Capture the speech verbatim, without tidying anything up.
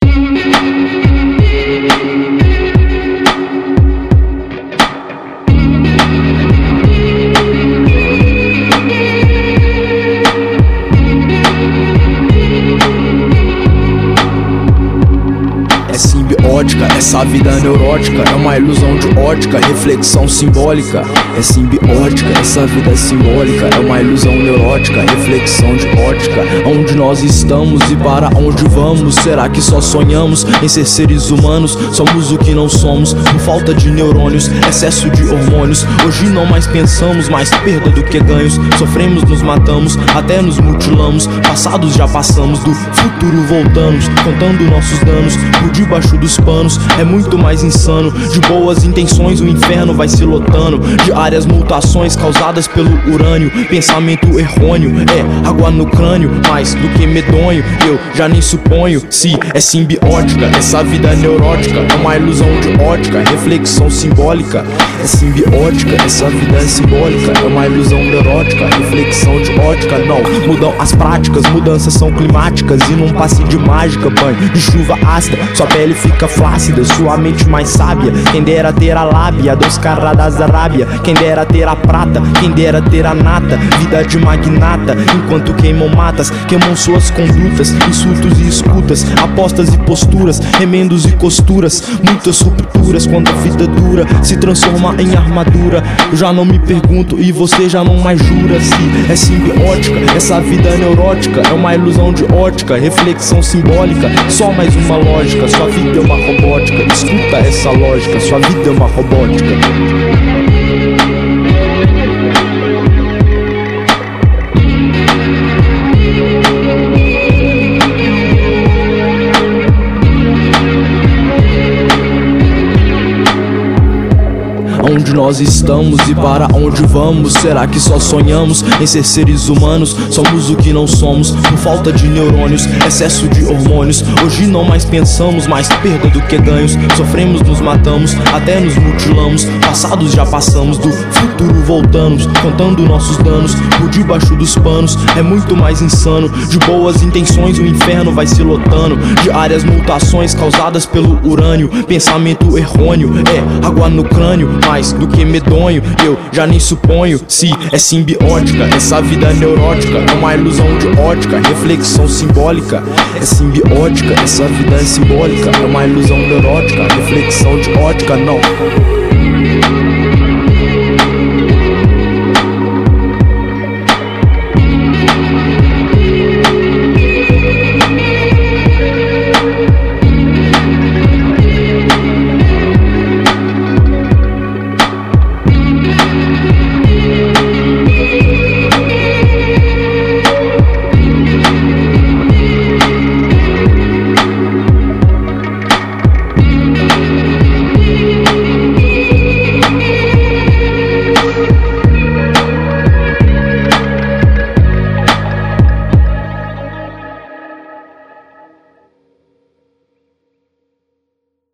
É simbiótica, essa vida neurótica é uma ilusão de ótica, reflexão simbólica. É simbiótica, essa vida é simbólica, é uma ilusão neurótica, reflexão de ótica. Onde nós estamos e para onde vamos? Será que só sonhamos em ser seres humanos? Somos o que não somos, com falta de neurônios, excesso de hormônios. Hoje não mais pensamos, mais perda do que ganhos. Sofremos, nos matamos, até nos mutilamos. Passados já passamos, do futuro voltamos, contando nossos danos por debaixo dos panos. É muito mais insano. De boas intenções o inferno vai se lotando. Diárias mutações causadas pelo urânio. Pensamento errôneo, é água no crânio. Mais do que medonho, eu já nem suponho se é simbiótica. Essa vida é neurótica, é uma ilusão de ótica, reflexão simbólica. É simbiótica, essa vida é simbólica, é uma ilusão neurótica, reflexão de ótica. Não mudam as práticas, mudanças são climáticas e num passe de mágica, banho de chuva ácida, sua pele fica flácida, sua mente mais sábia. Quem dera ter a lábia dos caras da Arábia, quem dera ter a prata, quem dera ter a nata, vida de magnata. Enquanto queimam matas, queimam suas condutas, insultos e escutas, apostas e posturas, remendos e costuras, muitas rupturas. Quando a vida dura se transforma em armadura, eu já não me pergunto e você já não mais jura se é simbiótica. Essa vida é neurótica, é uma ilusão de ótica, reflexão simbólica, só mais uma lógica. Sua vida é uma robótica, escuta essa lógica, sua vida é uma robótica. Onde nós estamos e para onde vamos? Será que só sonhamos em ser seres humanos? Somos o que não somos, por falta de neurônios, excesso de hormônios. Hoje não mais pensamos, mais perda do que ganhos. Sofremos, nos matamos, até nos mutilamos. Passados já passamos, do futuro voltamos, contando nossos danos por debaixo dos panos. É muito mais insano. De boas intenções o inferno vai se lotando. Diárias mutações causadas pelo urânio. Pensamento errôneo, é água no crânio. Mais do que medonho, eu já nem suponho se é simbiótica. Essa vida é neurótica, é uma ilusão de ótica, reflexão simbólica. É simbiótica, essa vida é simbólica, é uma ilusão neurótica, reflexão de ótica. Não